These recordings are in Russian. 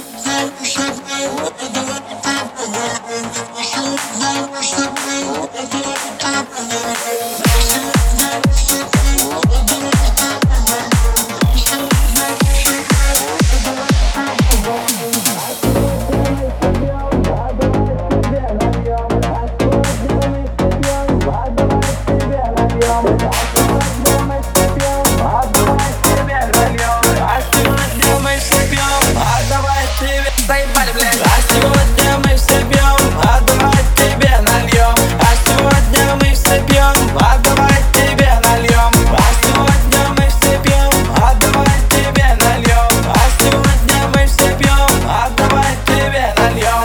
Заебали, блядь. А сегодня мы все пьем, а давай тебе нальем. А сегодня мы все пьем, а давай тебе нальем. А сегодня мы все пьем, а давай тебе нальем. А сегодня мы все пьем, а давай тебе нальем.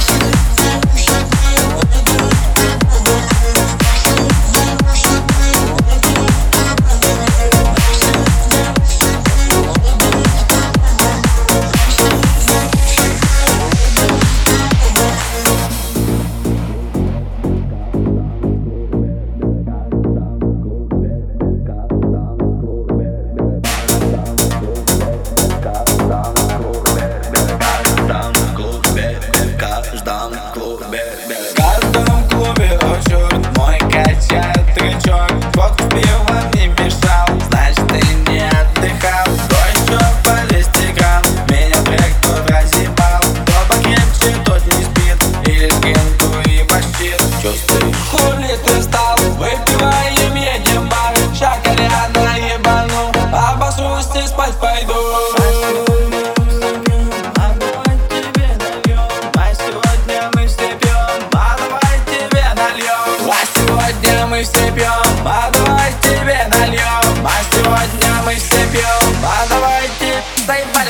В каждом клубе учет, мой качает тречок. Фокус пива не мешал, значит ты не отдыхал. Кто еще по 200 грамм, меня трек тот разъебал. Кто покрепче, тот не спит, или скинку и пощит. Чувствуешь, хули ты стал, выпиваем, едем в бар. Шоколада ебану, обосрусь и спать пойду. Мы все пьем, а давай тебе нальем. А сегодня мы все пьем, а давайте заебать.